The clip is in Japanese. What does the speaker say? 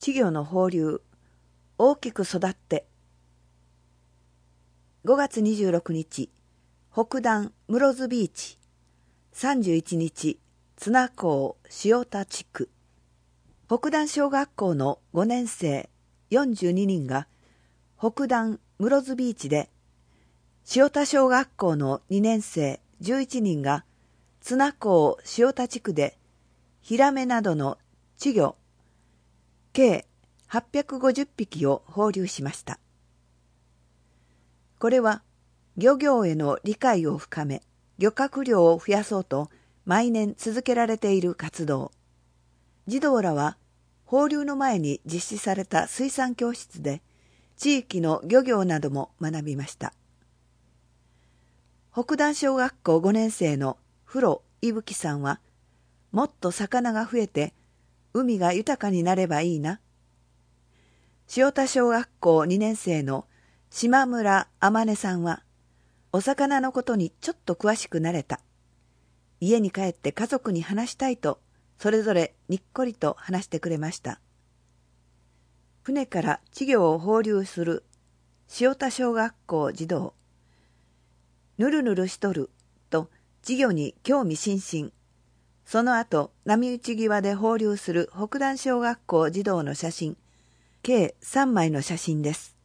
稚魚の放流、大きく育って。5月26日、北端室津ビーチ。31日、綱港塩田地区。北端小学校の5年生42人が北端室津ビーチで、塩田小学校の2年生11人が綱港塩田地区でヒラメなどの稚魚計850匹を放流しました。これは漁業への理解を深め、漁獲量を増やそうと毎年続けられている活動。児童らは放流の前に実施された水産教室で地域の漁業なども学びました。北端小学校5年生の風呂いぶきさんは、もっと魚が増えて海が豊かになればいいな。塩田小学校2年生の島村あまねさんは、お魚のことにちょっと詳しくなれた。家に帰って家族に話したいと、それぞれにっこりと話してくれました。船から稚魚を放流する塩田小学校児童。ぬるぬるしとると稚魚に興味津々。その後、波打ち際で放流する北端小学校児童の写真、計3枚の写真です。